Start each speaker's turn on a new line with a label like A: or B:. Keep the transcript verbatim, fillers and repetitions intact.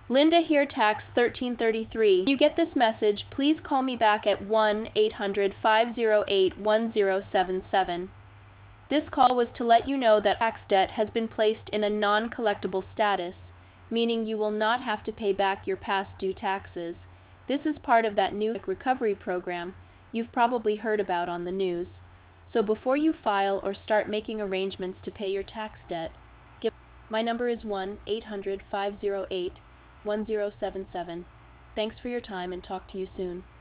A: Linda here, tax thirteen thirty-three. When you get this message, please call me back at one eight hundred, five zero eight, one zero seven seven. This call was to let you know that tax debt has been placed in a non-collectible status, meaning you will not have to pay back your past due taxes. This is part of that new recovery program you've probably heard about on the news. So before you file or start making arrangements to pay your tax debt, give my number is one eight hundred, five zero eight, one zero seven seven. Thanks for your time and talk to you soon.